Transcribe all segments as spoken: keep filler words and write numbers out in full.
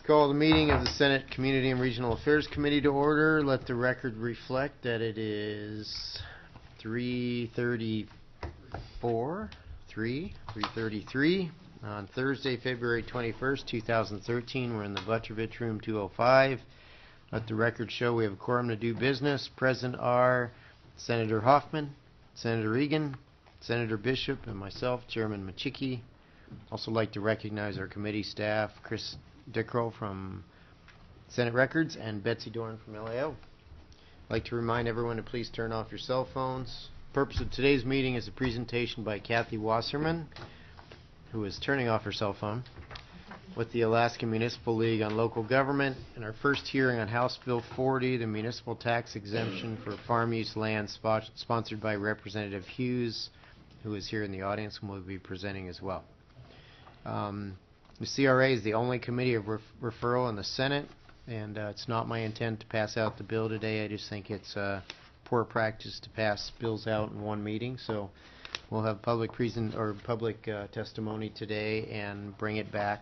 Call the meeting of the Senate Community and Regional Affairs Committee to order. Let the record reflect that it is three thirty-four, three, three thirty-three on Thursday, February twenty-first, two thousand thirteen. We're in the Butrovich Room two oh five. Let the record show we have a quorum to do business. Present are Senator Hoffman, Senator Egan, Senator Bishop, and myself, Chairman Machicki. Also like to recognize our committee staff, Chris Dickrell from Senate Records and Betsy Dorn from L A O. I'd like to remind everyone to please turn off your cell phones. The purpose of today's meeting is a presentation by Kathy Wasserman, who is turning off her cell phone, with the Alaska Municipal League on local government, and our first hearing on House Bill forty, the municipal tax exemption for farm use land, spot sponsored by Representative Hughes, who is here in the audience and will be presenting as well. Um, The C R A is the only committee of ref referral in the Senate, and uh, it's not my intent to pass out the bill today. I just think it's uh, poor practice to pass bills out in one meeting. So we'll have public present or public uh, testimony today and bring it back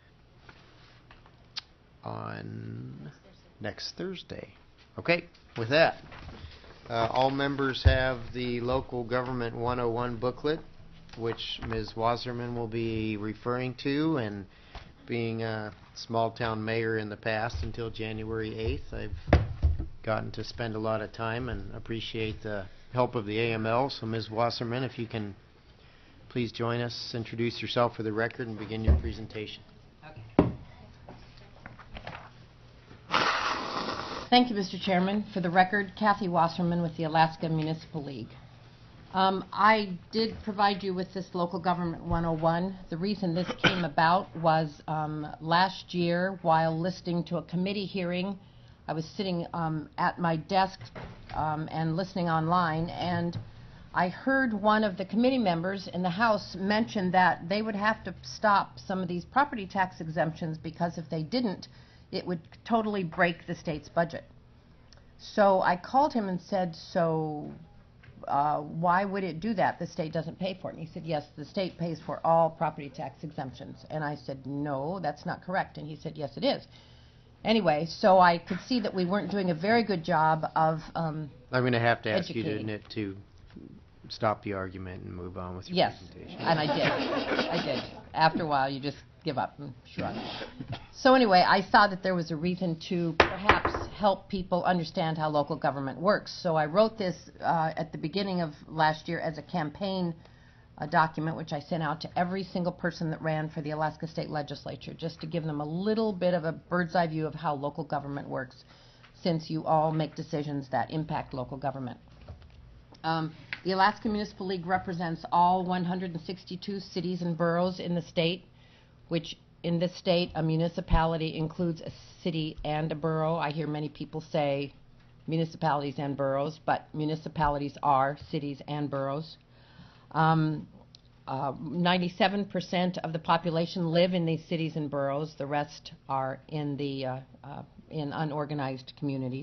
on next Thursday. Okay, with that, uh, all members have the Local Government one oh one booklet, which Miz Wasserman will be referring to, and being a small town mayor in the past until January eighth, I've gotten to spend a lot of time and appreciate the help of the A M L. So Miz Wasserman, if you can please join us, introduce yourself for the record, and begin your presentation. Okay. Thank you, Mister Chairman. For the record, Kathy Wasserman with the Alaska Municipal League. Um, I did provide you with this Local Government one oh one. The reason this came about was um, last year, while listening to a committee hearing, I was sitting um, at my desk um, and listening online, and I heard one of the committee members in the House mention that they would have to stop some of these property tax exemptions because if they didn't, it would totally break the state's budget. So I called him and said, so Uh, why would it do that? The state doesn't pay for it. And he said, yes, the state pays for all property tax exemptions. And I said, no, that's not correct. And he said, yes, it is. Anyway, so I could see that we weren't doing a very good job of um, I'm going to have to ask educating. you to, to stop the argument and move on with your yes, presentation. and I did. I did. After a while, you just give up and shrug. So anyway, I saw that there was a reason to perhaps help people understand how local government works. So I wrote this uh, at the beginning of last year as a campaign uh, document, which I sent out to every single person that ran for the Alaska State Legislature, just to give them a little bit of a bird's eye view of how local government works, since you all make decisions that impact local government. Um, the Alaska Municipal League represents all one hundred sixty-two cities and boroughs in the state, which in this state, a municipality includes a city and a borough. I hear many people say municipalities and boroughs, but municipalities are cities and boroughs. Um, uh, ninety-seven percent of the population live in these cities and boroughs. The rest are in the uh, uh, in unorganized communities.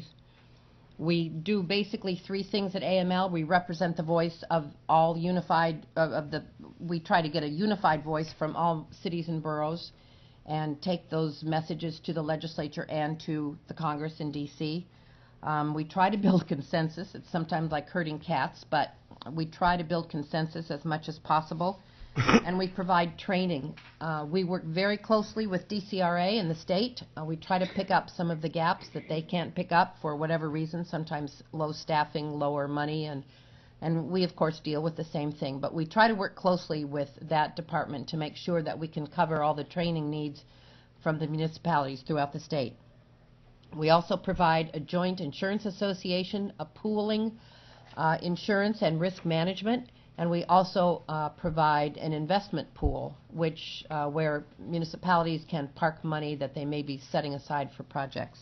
We do basically three things at A M L. We represent the voice of all unified, of, of the, we try to get a unified voice from all cities and boroughs and take those messages to the legislature and to the Congress in D C. Um, we try to build consensus. It's sometimes like herding cats, but we try to build consensus as much as possible. And we provide training. Uh, we work very closely with D C R A in the state. Uh, we try to pick up some of the gaps that they can't pick up for whatever reason, sometimes low staffing, lower money, and, and we, of course, deal with the same thing. But we try to work closely with that department to make sure that we can cover all the training needs from the municipalities throughout the state. We also provide a joint insurance association, a pooling uh, insurance and risk management. And we also uh, provide an investment pool, which uh, where municipalities can park money that they may be setting aside for projects.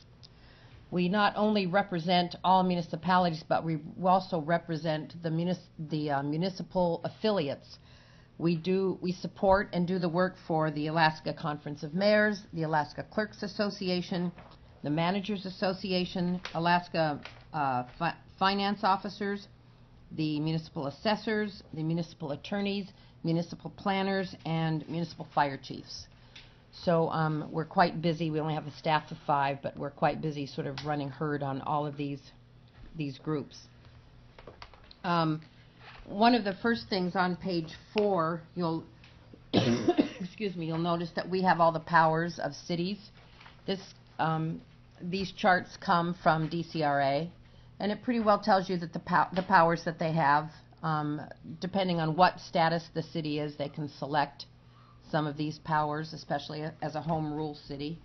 We not only represent all municipalities, but we also represent the, munis the uh, municipal affiliates. We do we support and do the work for the Alaska Conference of Mayors, the Alaska Clerks Association, the Managers Association, Alaska uh, fi Finance Officers, the municipal assessors, the municipal attorneys, municipal planners, and municipal fire chiefs. So um, we're quite busy. We only have a staff of five, but we're quite busy sort of running herd on all of these these groups. Um, one of the first things on page four, you'll excuse me, you'll notice that we have all the powers of cities. This um, these charts come from D C R A, and it pretty well tells you that the pow the powers that they have, um, depending on what status the city is, they can select some of these powers, especially as a home rule city.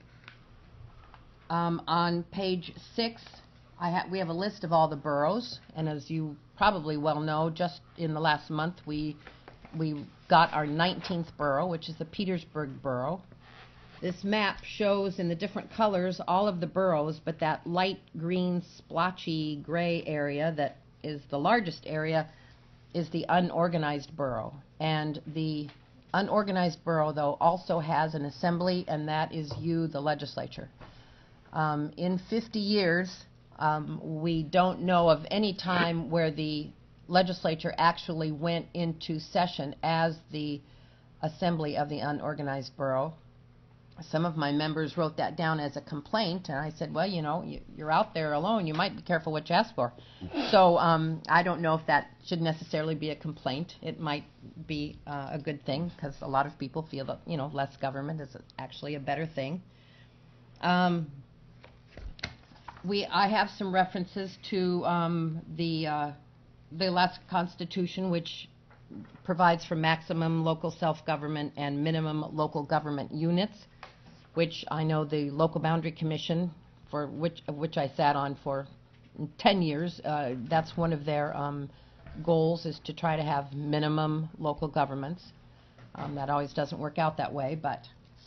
Um, on page six, I ha we have a list of all the boroughs, and as you probably well know, just in the last month we we got our nineteenth borough, which is the Petersburg borough. This map shows in the different colors all of the boroughs, but that light green splotchy gray area that is the largest area is the unorganized borough. And the unorganized borough, though, also has an assembly, and that is you, the legislature. Um, in fifty years, um, we don't know of any time where the legislature actually went into session as the assembly of the unorganized borough. Some of my members wrote that down as a complaint, and I said, well, you know, you, you're out there alone. You might be careful what you ask for. So um, I don't know if that should necessarily be a complaint. It might be uh, a good thing, because a lot of people feel that, you know, less government is actually a better thing. Um, we, I have some references to um, the, uh, the last Constitution, which provides for maximum local self-government and minimum local government units, which I know the Local Boundary Commission, for which, of which I sat on for ten years, uh, that's one of their um, goals, is to try to have minimum local governments. Um, that always doesn't work out that way, but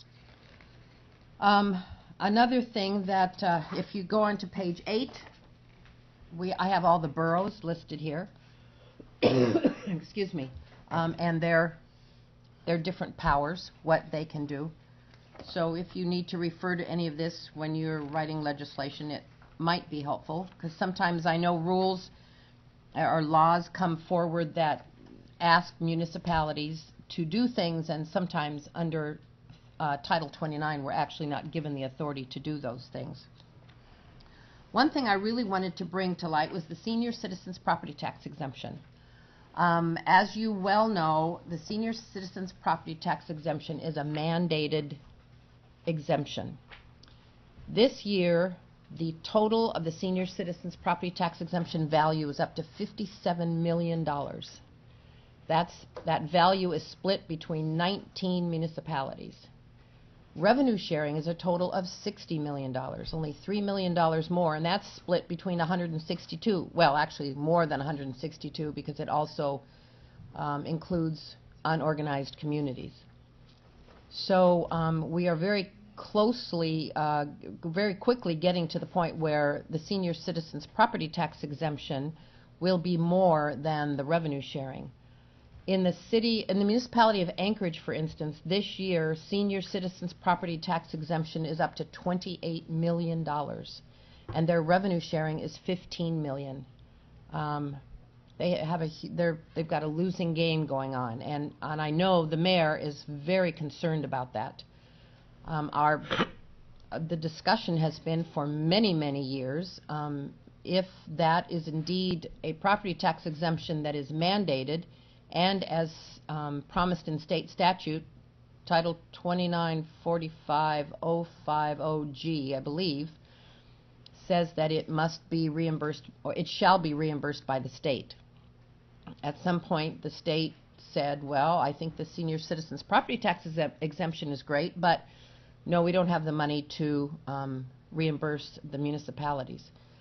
um, another thing that uh, if you go on to page eight, we, I have all the boroughs listed here. Excuse me. Um, and their, their different powers, what they can do. So if you need to refer to any of this when you're writing legislation, it might be helpful, because sometimes I know rules or laws come forward that ask municipalities to do things, and sometimes under uh, Title twenty-nine we're actually not given the authority to do those things. One thing I really wanted to bring to light was the senior citizens property tax exemption. Um, as you well know, the senior citizens property tax exemption is a mandated exemption. This year, the total of the senior citizens property tax exemption value is up to fifty-seven million dollars. That's, that value is split between nineteen municipalities. Revenue sharing is a total of sixty million dollars, only three million dollars more, and that's split between one hundred sixty-two, well, actually more than one hundred sixty-two, because it also um, includes unorganized communities. So um, we are very closely, uh, very quickly getting to the point where the senior citizens property tax exemption will be more than the revenue sharing. In the city, in the municipality of Anchorage, for instance, this year, senior citizens property tax exemption is up to twenty-eight million dollars, and their revenue sharing is fifteen million dollars. Um, they have a, they're, they've got a losing game going on, and, and I know the mayor is very concerned about that. Um, our, the discussion has been for many, many years, um, if that is indeed a property tax exemption that is mandated, and as um, promised in state statute, Title twenty-nine forty-five oh fifty G, I believe, says that it must be reimbursed, or it shall be reimbursed by the state. At some point, the state said, well, I think the senior citizens property tax exemption is great, but no, we don't have the money to um, reimburse the municipalities.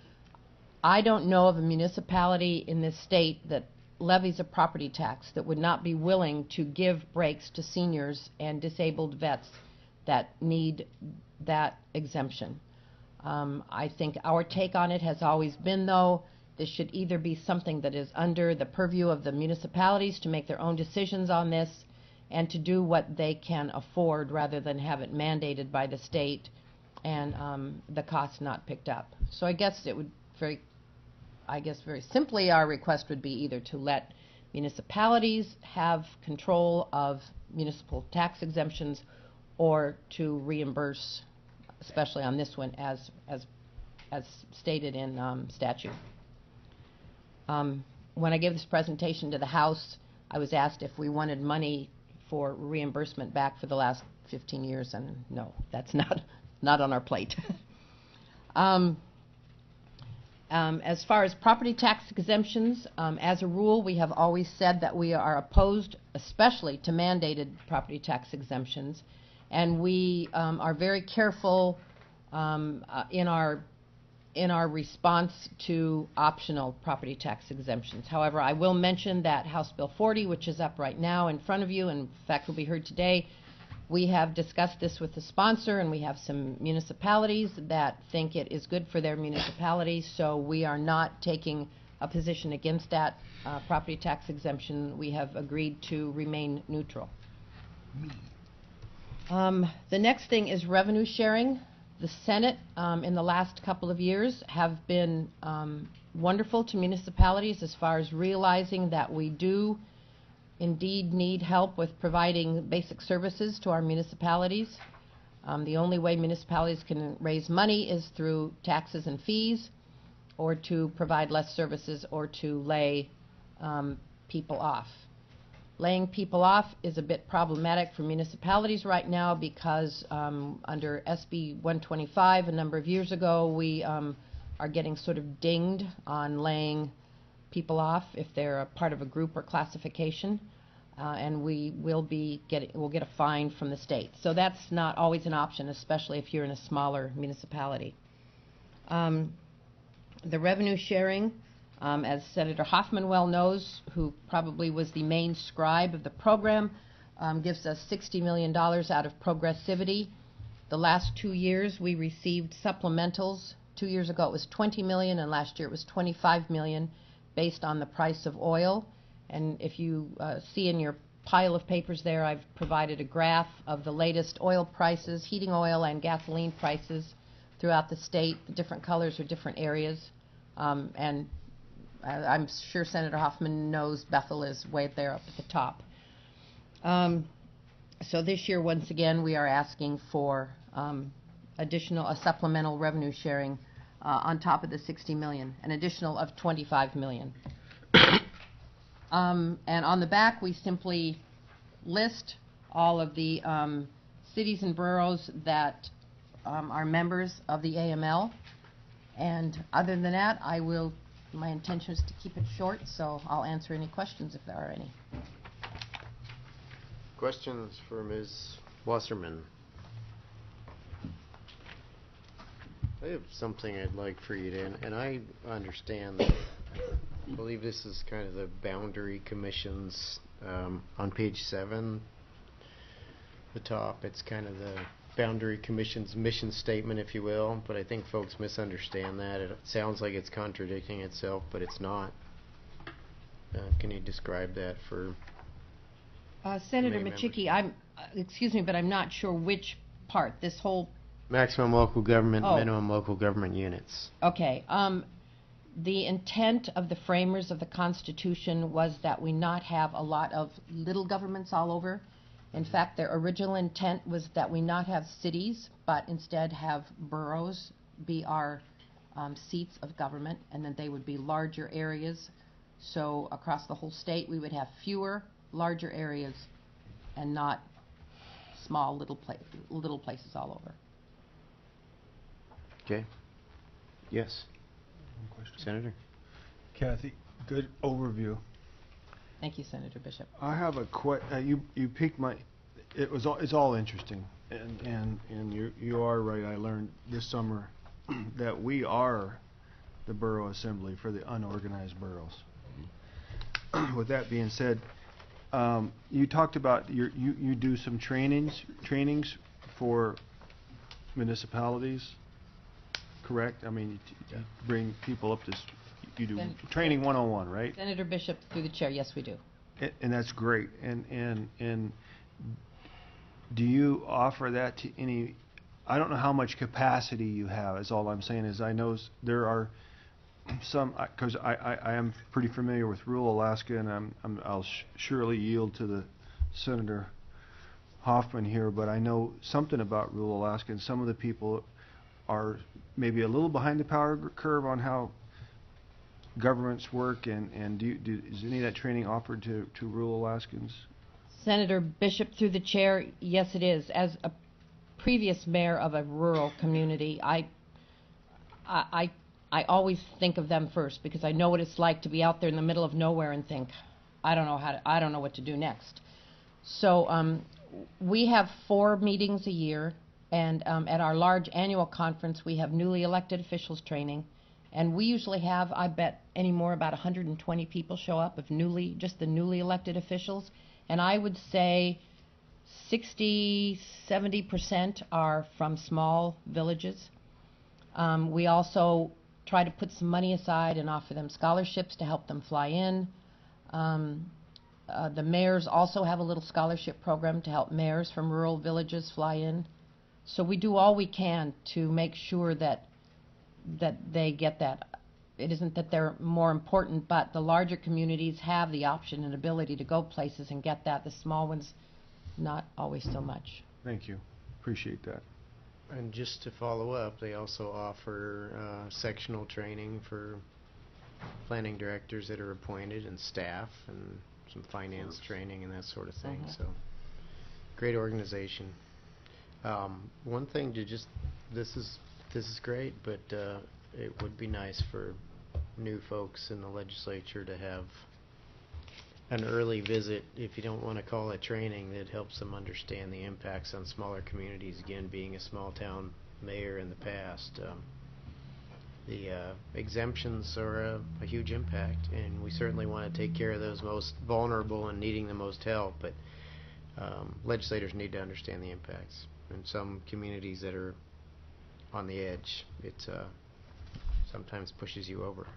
I don't know of a municipality in this state that levies a property tax that would not be willing to give breaks to seniors and disabled vets that need that exemption. Um, I think our take on it has always been, though, this should either be something that is under the purview of the municipalities to make their own decisions on this and to do what they can afford, rather than have it mandated by the state and um, the cost not picked up. So I guess it would very I guess very simply our request would be either to let municipalities have control of municipal tax exemptions, or to reimburse, especially on this one, as as as stated in um, statute. Um, when I gave this presentation to the House, I was asked if we wanted money for reimbursement back for the last fifteen years, and no, that's not not on our plate. um, um, as far as property tax exemptions, um, as a rule, we have always said that we are opposed, especially to mandated property tax exemptions, and we um, are very careful um, uh, in our in our response to optional property tax exemptions. However, I will mention that House Bill forty, which is up right now in front of you, and in fact will be heard today, we have discussed this with the sponsor, and we have some municipalities that think it is good for their municipalities, so we are not taking a position against that uh, property tax exemption. We have agreed to remain neutral. Um, the next thing is revenue sharing. The Senate, um, in the last couple of years, have been um, wonderful to municipalities as far as realizing that we do indeed need help with providing basic services to our municipalities. Um, the only way municipalities can raise money is through taxes and fees, or to provide less services, or to lay um, people off. Laying people off is a bit problematic for municipalities right now because um, under S B one twenty-five a number of years ago, we um, are getting sort of dinged on laying people off if they're a part of a group or classification, uh, and we will be getting we'll get a fine from the state. So that's not always an option, especially if you're in a smaller municipality. Um, the revenue sharing. Um, as Senator Hoffman well knows, who probably was the main scribe of the program, um, gives us sixty million dollars out of progressivity. The last two years we received supplementals. Two years ago it was twenty million dollars, and last year it was twenty-five million dollars based on the price of oil. And if you uh, see in your pile of papers there, I've provided a graph of the latest oil prices, heating oil and gasoline prices throughout the state. The different colors are different areas. Um, and I'm sure Senator Hoffman knows Bethel is way there up at the top. Um, so this year, once again, we are asking for um, additional, a supplemental revenue sharing uh, on top of the sixty million dollars, an additional of twenty-five million dollars. um, and on the back, we simply list all of the um, cities and boroughs that um, are members of the A M L. And other than that, I will My intention is to keep it short, so I'll answer any questions if there are any. Questions for Miz Wasserman? I have something I'd like for you to, and I understand that, I believe this is kind of the boundary commissions um, on page seven, the top. It's kind of the Boundary Commission's mission statement, if you will, but I think folks misunderstand that. It sounds like it's contradicting itself, but it's not. Uh, can you describe that for uh, Senator Main Machicki, I'm, uh, excuse me, but I'm not sure which part, this whole... maximum local government, Oh. minimum local government units? Okay. Um, the intent of the framers of the Constitution was that we not have a lot of little governments all over. In fact, their original intent was that we not have cities, but instead have boroughs be our um, seats of government, and then they would be larger areas. So across the whole state, we would have fewer, larger areas, and not small little pla little places all over. Okay. Yes. One question. Senator? Kathy, good overview. Thank you, Senator Bishop. I have a que- uh, you you piqued my it was all, it's all interesting, and and and you you are right. I learned this summer that we are the borough assembly for the unorganized boroughs. With that being said, um, you talked about your you you do some trainings trainings for municipalities, correct? I mean, you, t- you bring people up to s- you do Then- training one oh one, right? Senator Bishop, through the chair, yes, we do. A- And that's great. And, and, and do you offer that to any, I don't know how much capacity you have, is all I'm saying, is I know s- there are some, because I, I, I am pretty familiar with rural Alaska, and I'm, I'm, I'll sh- surely yield to the Senator Hoffman here, but I know something about rural Alaska, and some of the people are maybe a little behind the power gr- curve on how governments work, and, and do, you- do, is any of that training offered to, to rural Alaskans? Senator Bishop, through the chair, yes, it is. As a previous mayor of a rural community, I, I, I I always think of them first because I know what it's like to be out there in the middle of nowhere and think, I don't know how to, I don't know what to do next. So um, we have four meetings a year, and um, at our large annual conference, we have newly elected officials training, and we usually have, I bet, any more about one hundred twenty people show up of newly, just the newly elected officials, and I would say sixty, seventy percent are from small villages. Um, we also try to put some money aside and offer them scholarships to help them fly in. Um, uh, the mayors also have a little scholarship program to help mayors from rural villages fly in. So we do all we can to make sure that that they get that. It isn't that they're more important, but the larger communities have the option and ability to go places and get that. The small ones, not always so much. Thank you. Appreciate that. And just to follow up, they also offer uh, sectional training for planning directors that are appointed and staff, and some finance training and that sort of thing. Mhm. So, great organization. Um, one thing to just, this is this is great, but uh, it would be nice for new folks in the legislature to have an early visit, if you don't want to call it training, that helps them understand the impacts on smaller communities. Again, being a small town mayor in the past, um, the uh, exemptions are a, a huge impact, and we certainly want to take care of those most vulnerable and needing the most help, but um, legislators need to understand the impacts. In some communities that are on the edge, it uh, sometimes pushes you over.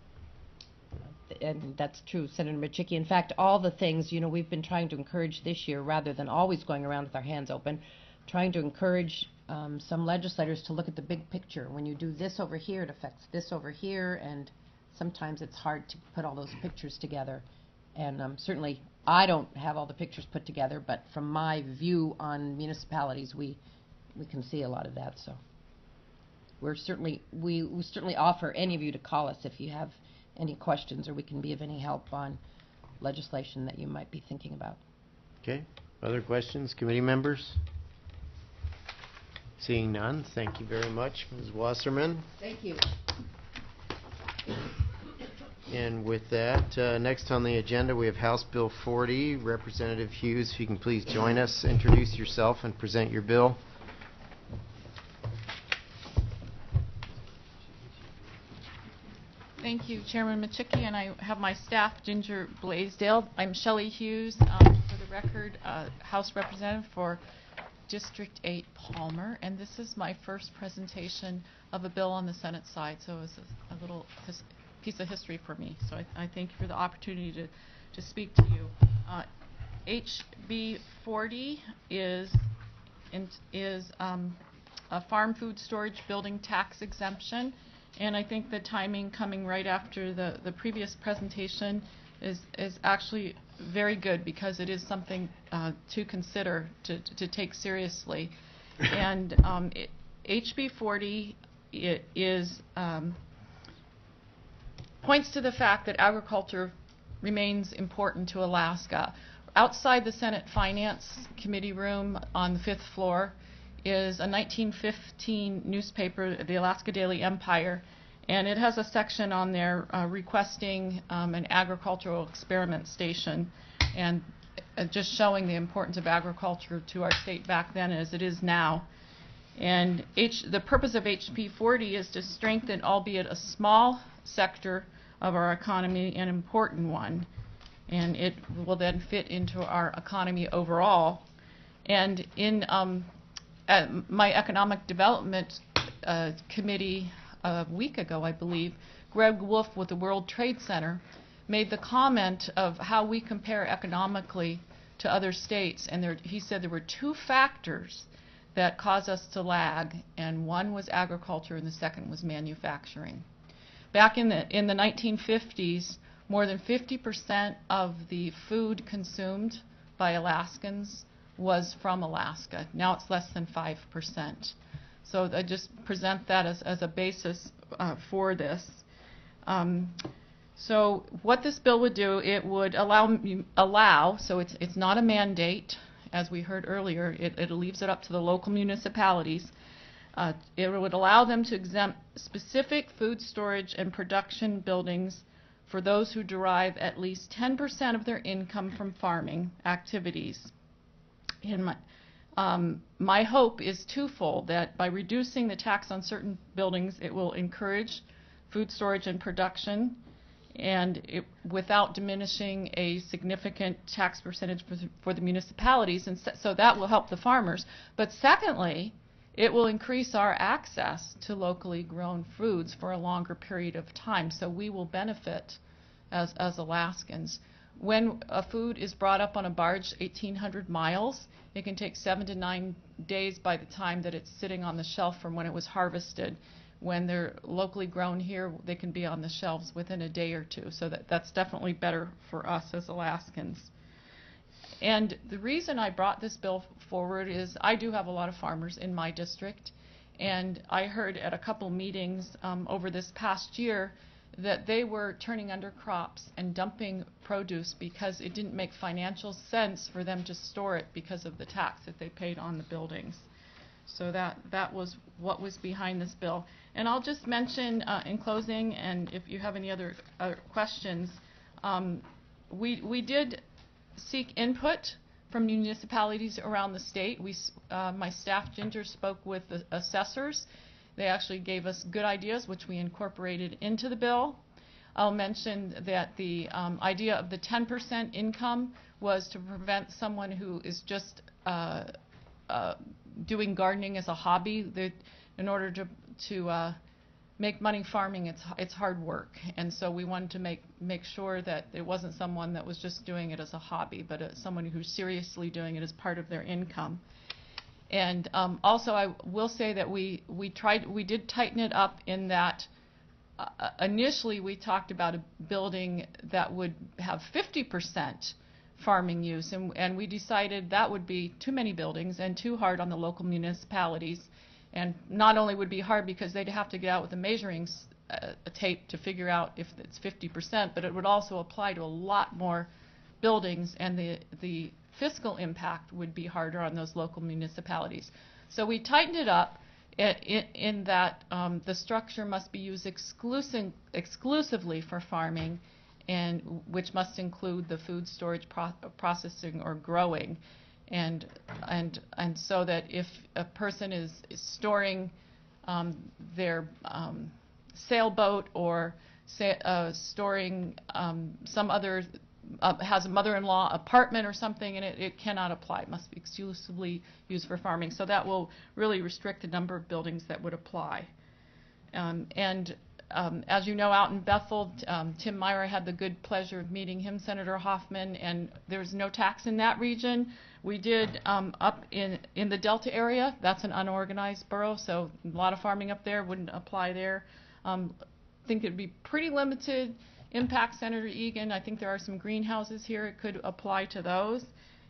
And that's true, Senator Machicki. In fact, all the things, you know, we've been trying to encourage this year, rather than always going around with our hands open, trying to encourage um, some legislators to look at the big picture. When you do this over here, it affects this over here, and sometimes it's hard to put all those pictures together. And um, certainly, I don't have all the pictures put together, but from my view on municipalities, we we can see a lot of that. So we're certainly we, we certainly offer any of you to call us if you have any questions, or we can be of any help on legislation that you might be thinking about. Okay. Other questions, committee members? Seeing none, thank you very much, Miz Wasserman. Thank you. And with that, uh, next on the agenda, we have House Bill forty. Representative Hughes, if you can please join us, introduce yourself and present your bill. Thank you, Chairman Machicki, and I have my staff, Ginger Blaisdell. I'm Shelley Hughes, um, for the record, uh, House Representative for District eight Palmer, and this is my first presentation of a bill on the Senate side, so it's a, a little his, piece of history for me. So I, I thank you for the opportunity to, to speak to you. Uh, H B forty is, in, is um, a farm food storage building tax exemption. And I think the timing coming right after the, the previous presentation is, is actually very good, because it is something uh, to consider, to, to take seriously. And um, it, H B forty it is um, points to the fact that agriculture remains important to Alaska. Outside the Senate Finance Committee room on the fifth floor is a nineteen fifteen newspaper, the Alaska Daily Empire, and it has a section on there uh, requesting um, an agricultural experiment station, and uh, just showing the importance of agriculture to our state back then as it is now. And H the purpose of H B forty is to strengthen, albeit a small sector of our economy, an important one, and it will then fit into our economy overall. And in um, at my economic development uh, committee a week ago, I believe, Greg Wolf with the World Trade Center made the comment of how we compare economically to other states, and there, he said there were two factors that cause us to lag, and one was agriculture and the second was manufacturing. Back in the in the nineteen fifties, more than fifty percent of the food consumed by Alaskans was from Alaska. Now it's less than five percent. So I just present that as, as a basis uh, for this. Um, so what this bill would do, it would allow, allow so it's, it's not a mandate, as we heard earlier. It, it leaves it up to the local municipalities. Uh, it would allow them to exempt specific food storage and production buildings for those who derive at least ten percent of their income from farming activities. In my, um, my hope is twofold, that by reducing the tax on certain buildings, it will encourage food storage and production, and it, without diminishing a significant tax percentage for, for the municipalities, and so, so that will help the farmers. But secondly, it will increase our access to locally grown foods for a longer period of time, so we will benefit as, as Alaskans. When a food is brought up on a barge eighteen hundred miles, it can take seven to nine days by the time that it's sitting on the shelf from when it was harvested. When they're locally grown here, they can be on the shelves within a day or two, so that, that's definitely better for us as Alaskans. And the reason I brought this bill forward is I do have a lot of farmers in my district, and I heard at a couple meetings um, over this past year that they were turning under crops and dumping produce because it didn't make financial sense for them to store it because of the tax that they paid on the buildings. So that, that was what was behind this bill. And I'll just mention uh, in closing, and if you have any other, other questions, um, we, we did seek input from municipalities around the state. We, uh, my staff, Ginger, spoke with the assessors. They actually gave us good ideas, which we incorporated into the bill. I'll mention that the um, idea of the ten percent income was to prevent someone who is just uh, uh, doing gardening as a hobby. That in order to, to uh, make money farming, it's, it's hard work. And so we wanted to make, make sure that it wasn't someone that was just doing it as a hobby, but uh, someone who's seriously doing it as part of their income. And um, also, I will say that we, we tried, we did tighten it up in that uh, initially we talked about a building that would have fifty percent farming use, and, and we decided that would be too many buildings and too hard on the local municipalities. And not only would it be hard because they'd have to get out with a measuring uh, a tape to figure out if it's fifty percent, but it would also apply to a lot more buildings, and the, the fiscal impact would be harder on those local municipalities. So we tightened it up in, in, in that um, the structure must be used exclusive, exclusively for farming, and which must include the food storage, pro processing, or growing. And, and, and so that if a person is, is storing um, their um, sailboat, or sa uh, storing um, some other, uh, has a mother-in-law apartment or something, and it, it cannot apply. It must be exclusively used for farming. So that will really restrict the number of buildings that would apply. Um, and Um, as you know, out in Bethel, um, Tim Meyer, had the good pleasure of meeting him, Senator Hoffman, and there's no tax in that region. We did um, up in, in the Delta area. That's an unorganized borough, so a lot of farming up there wouldn't apply there. Um, I think it would be pretty limited impact, Senator Egan. I think there are some greenhouses here. It could apply to those.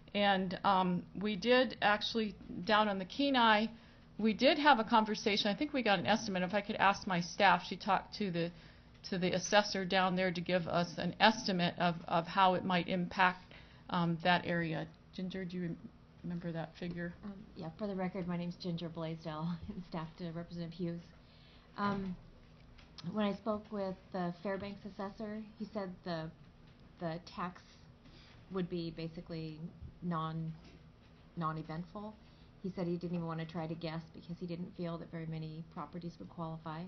And um, we did actually, down on the Kenai, we did have a conversation. I think we got an estimate. If I could ask my staff, she talked to the to the assessor down there to give us an estimate of, of how it might impact um, that area. Ginger, do you rem remember that figure? Um, yeah, for the record, my name's Ginger Blaisdell, and staff to Representative Hughes. Um, when I spoke with the Fairbanks assessor, he said the the tax would be basically non non-eventful. He said he didn't even want to try to guess because he didn't feel that very many properties would qualify.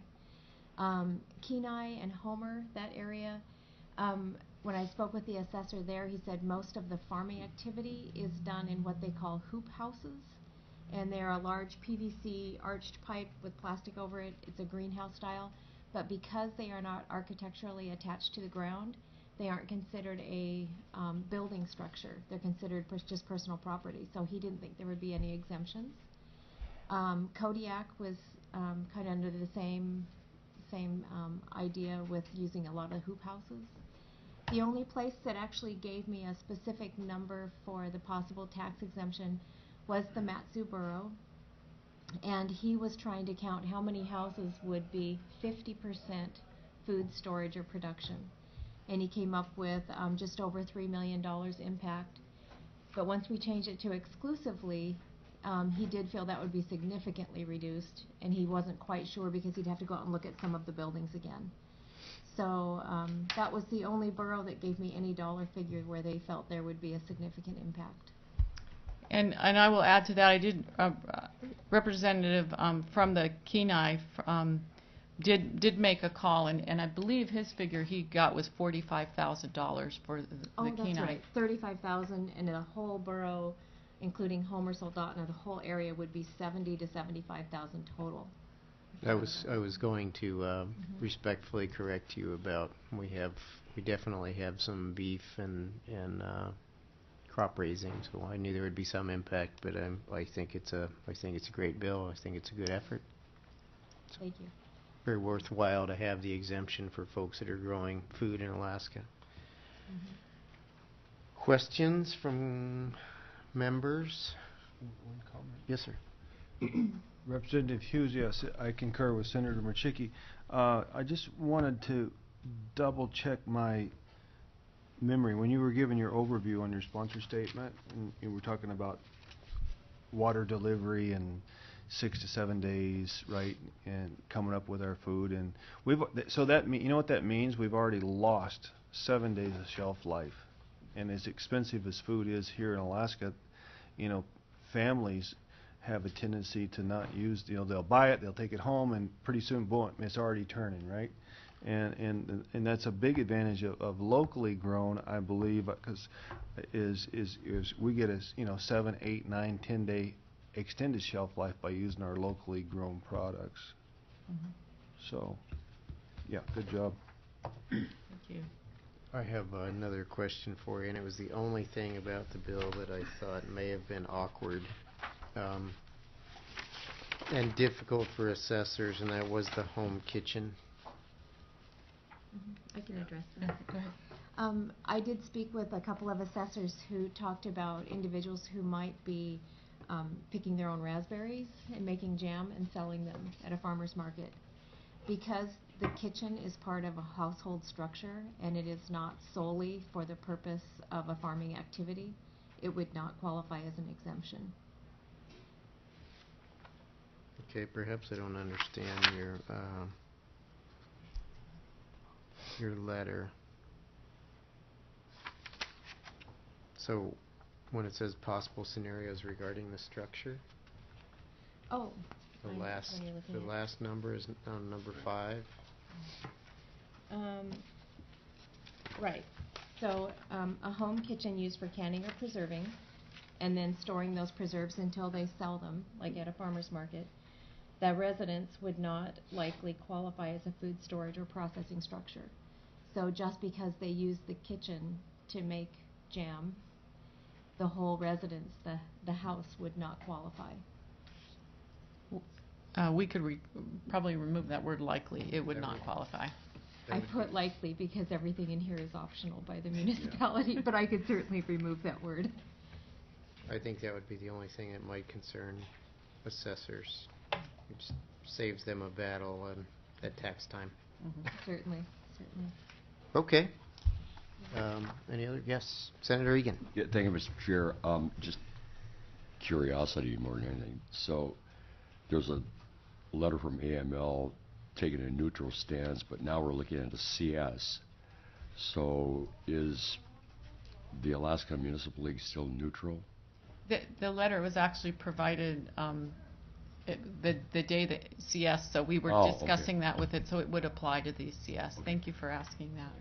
Um, Kenai and Homer, that area, um, when I spoke with the assessor there, he said most of the farming activity is done in what they call hoop houses. And they're a large P V C arched pipe with plastic over it. It's a greenhouse style. But because they are not architecturally attached to the ground, they aren't considered a um, building structure. They're considered pers just personal property. So he didn't think there would be any exemptions. Um, Kodiak was um, kind of under the same same um, idea with using a lot of hoop houses. The only place that actually gave me a specific number for the possible tax exemption was the Matsu Borough. And he was trying to count how many houses would be fifty percent food storage or production. And he came up with um, just over three million dollars impact. But once we changed it to exclusively, um, he did feel that would be significantly reduced, and he wasn't quite sure because he'd have to go out and look at some of the buildings again. So um, that was the only borough that gave me any dollar figure where they felt there would be a significant impact. And, and I will add to that, I did, uh, uh, Representative um, from the Kenai um, did did make a call, and, and I believe his figure he got was forty-five thousand dollars for the, Oh, the that's Kenai. right, thirty-five thousand, and the whole borough, including Homer, Soldotna, the whole area would be seventy to seventy-five thousand total. I was I was going to uh, respectfully correct you about we have we definitely have some beef and and uh, crop raising, so I knew there would be some impact, but um, I think it's a I think it's a great bill. I think it's a good effort. Thank you. Very worthwhile to have the exemption for folks that are growing food in Alaska. Mm-hmm. Questions from members? One comment. Yes, sir. Representative Hughes, yes, I concur with Senator Murchicki. Uh, I just wanted to double check my memory. When you were giving your overview on your sponsor statement, and you were talking about water delivery and six to seven days, right, and coming up with our food, and we've so that mean, you know what that means? We've already lost seven days of shelf life, and as expensive as food is here in Alaska, you know, families have a tendency to not use, you know, they'll buy it, they'll take it home, and pretty soon, boom, it's already turning, right? And and and that's a big advantage of, of locally grown, I believe, because is is is we get a you know seven, eight, nine, ten day extended shelf life by using our locally grown products. Mm-hmm. So, yeah, good job. Thank you. I have uh, another question for you, and it was the only thing about the bill that I thought may have been awkward um, and difficult for assessors, and that was the home kitchen. Mm-hmm. I can address that. Go ahead. Um, I did speak with a couple of assessors who talked about individuals who might be um, picking their own raspberries and making jam and selling them at a farmer's market. Because the kitchen is part of a household structure and it is not solely for the purpose of a farming activity, it would not qualify as an exemption. Okay, perhaps I don't understand your uh, your letter. So, when it says possible scenarios regarding the structure, Oh. the I'm last sorry, you're looking the at- last number is n- on number five. Um, right. So um, a home kitchen used for canning or preserving, and then storing those preserves until they sell them, like at a farmer's market. That residence would not likely qualify as a food storage or processing structure. So just because they use the kitchen to make jam, the whole residence, the the house would not qualify. Uh, we could re probably remove that word likely. It would not qualify. That I would put be- likely because everything in here is optional by the municipality, but I could certainly remove that word. I think that would be the only thing that might concern assessors. It just saves them a battle on, at tax time. Mm-hmm. Certainly, certainly. Okay. Um, any other? Yes, Senator Egan. Yeah, thank you, Mister Chair. Um, just curiosity more than anything. So there's a letter from A M L taking a neutral stance, but now we're looking at a C S. So is the Alaska Municipal League still neutral? The, the letter was actually provided um, it, the, the day that C S, so we were Oh, okay. discussing that with it, so it would apply to the C S. Thank you for asking that.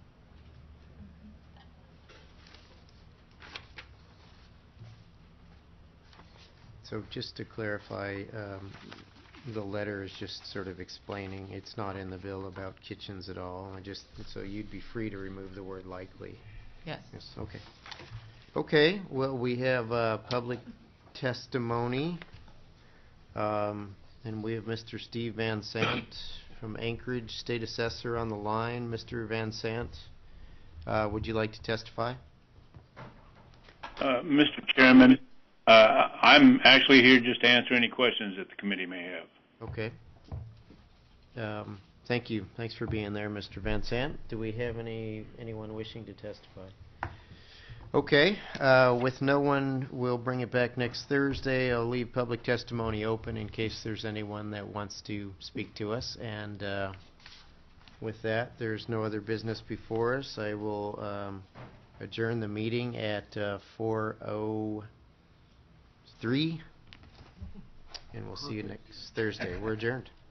So just to clarify, um, the letter is just sort of explaining it's not in the bill about kitchens at all. I just so you'd be free to remove the word likely. Yes. Yes. Okay. Okay. Well, we have uh, public testimony, um, and we have Mister Steve Van Sant from Anchorage State Assessor on the line. Mister Van Sant, Uh, Would you like to testify? Uh, Mister Chairman, uh, I'm actually here just to answer any questions that the committee may have. Okay. Um, Thank you. Thanks for being there, Mister Van Sant. Do we have any anyone wishing to testify? Okay. Uh, with no one, we'll bring it back next Thursday. I'll leave public testimony open in case there's anyone that wants to speak to us. And uh, with that, there's no other business before us. I will um, adjourn the meeting at uh, four oh three, and we'll see you next Thursday. We're adjourned.